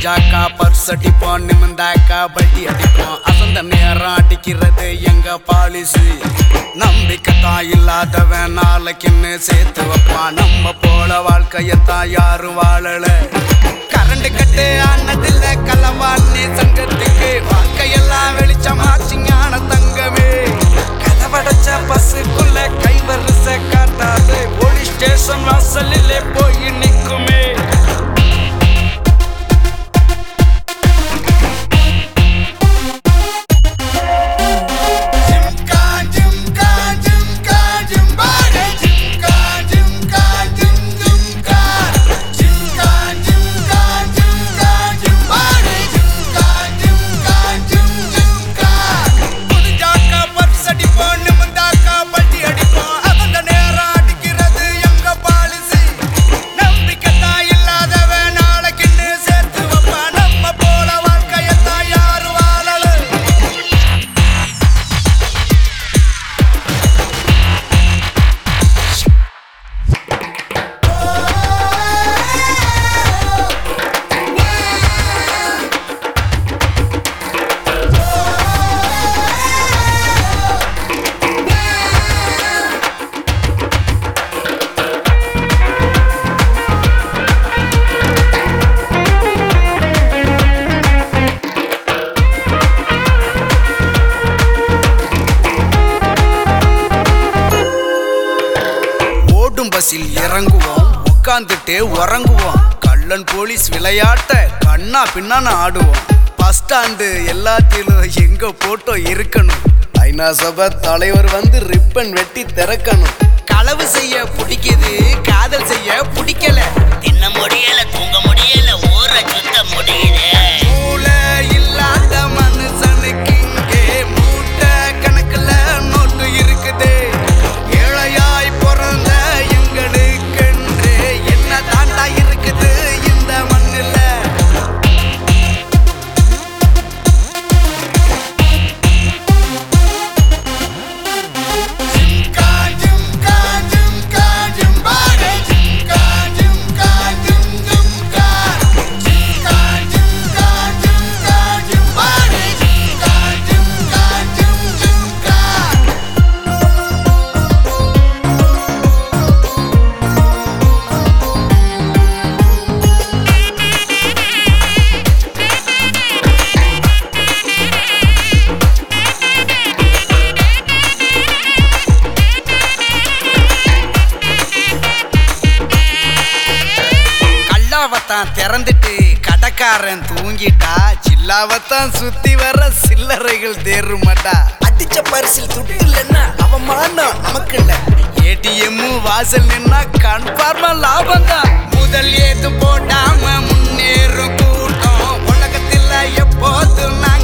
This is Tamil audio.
முடிஞ்சாக்கா பர்ஸ் அடிப்போம், நிமிந்தாக்கா பட்டி அடிப்போம். அசந்த நேரம் அடிக்கிறது எங்க பாலிசி. நம்பிக்கைத்தான் இல்லாதவன் நாளைக்குன்னு சேர்த்து வைப்பான். நம்ம போல வாழ்க்கையத்தான் யாரும் வாழல. கரண்ட் கட்டு ஆனதில்ல கலவானே சங்கத்துக்கு. வாழ்க்கையெல்லாம் வெளிச்சமாச்சு ஞான தங்கமே. கதவடைச்ச பஸ்ஸுக்குள்ள கைவரிச காட்டாது. போலீஸ் ஸ்டேஷன் வாசலிலே போய் நிக்குமே. பஸ்ஸில் இறங்குவோம், உட்காந்துட்டு உறங்குவோம். கள்ளன் போலீஸ் விளையாட்ட கண்ணா பின்னான்னு ஆடுவோம். பஸ் ஸ்டாண்டு எல்லாத்திலும் எங்க போட்டோ இருக்கணும். ஐநா சபை தலைவர் வந்து ரிப்பன் வெட்டி திறக்கணும். களவு செய்ய பிடிக்குது, காதல் செய்ய பிடிக்கல. தின்ன முடியல, தூங்க முடியல, ஊர சுத்த முடியல. மூளை இல்லாத மனுஷனுக்கு இங்கே மூட்டை கணக்குல நோட்டு இருக்குது. ஏழையாய் பிறந்த எங்களுக்கென்று என்ன தாண்டா இருக்குது இந்த மண்ணுல. சில்லாவத்தான் திறந்துட்டு கடைக்காரன் தூங்கிட்டா. சில்லாவத்தான் சுத்தி வர சில்லறைகள் தேருமாட்டா. அடிச்ச பரிசில் துட்டு இல்லைன்னா அவமானம் நமக்கு இல்ல. ஏடிஎம் வாசல் நின்னா கன்ஃபார்மா லாபம் தான். முதல் ஏது போடாம முன்னேறும் கூட்டம் உலகத்தில் எப்போதும்